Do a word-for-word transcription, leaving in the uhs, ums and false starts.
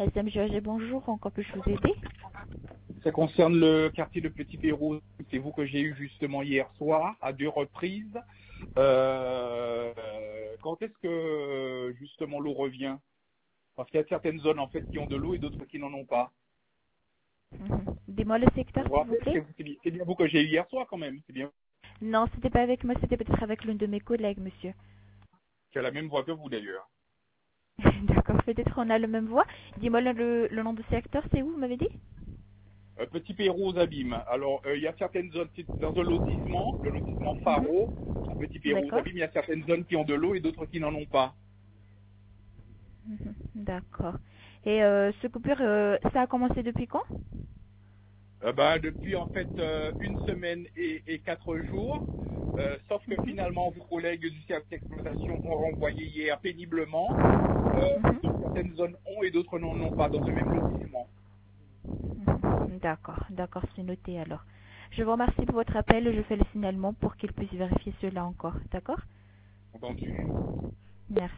S M G A G, bonjour, encore puis-je vous aider? Ça concerne le quartier de Petit Pérou. C'est vous que j'ai eu justement hier soir à deux reprises. Euh, quand est-ce que justement l'eau revient? Parce qu'il y a certaines zones en fait qui ont de l'eau et d'autres qui n'en ont pas. Mhm. Dis-moi le secteur, Vous vous s'il vous rappelez, c'est plaît. vous- c'est bien c'est bien vous que j'ai eu hier soir quand même. C'est bien Non, c'était pas avec moi, c'était peut-être avec l'une de mes collègues, monsieur. qui a la même voix que vous d'ailleurs. D'accord, peut-être on a le même voix. Dis-moi le, le, le nom du secteur, c'est où, vous m'avez dit? Euh, Petit Pérou aux Abîmes. Alors euh, il y a certaines zones, c'est dans un lotissement, le lotissement Mhm. Faro, à Petit Pérou aux D'accord. Abîmes, il y a certaines zones qui ont de l'eau et d'autres qui n'en ont pas. Mhm. D'accord. Et euh, ce coupure, euh, ça a commencé depuis quand? Euh, ben, depuis en fait euh, une semaine et, et quatre jours, euh, sauf que Mhm. finalement vos collègues du service d'exploitation ont renvoyé hier péniblement. Euh, Mhm. donc certaines zones ont et d'autres n'en ont pas dans le même lotissement. Mhm. D'accord, d'accord, c'est noté alors. Je vous remercie pour votre appel et je fais le signalement pour qu'il puisse vérifier cela encore. D'accord? Entendu. Merci.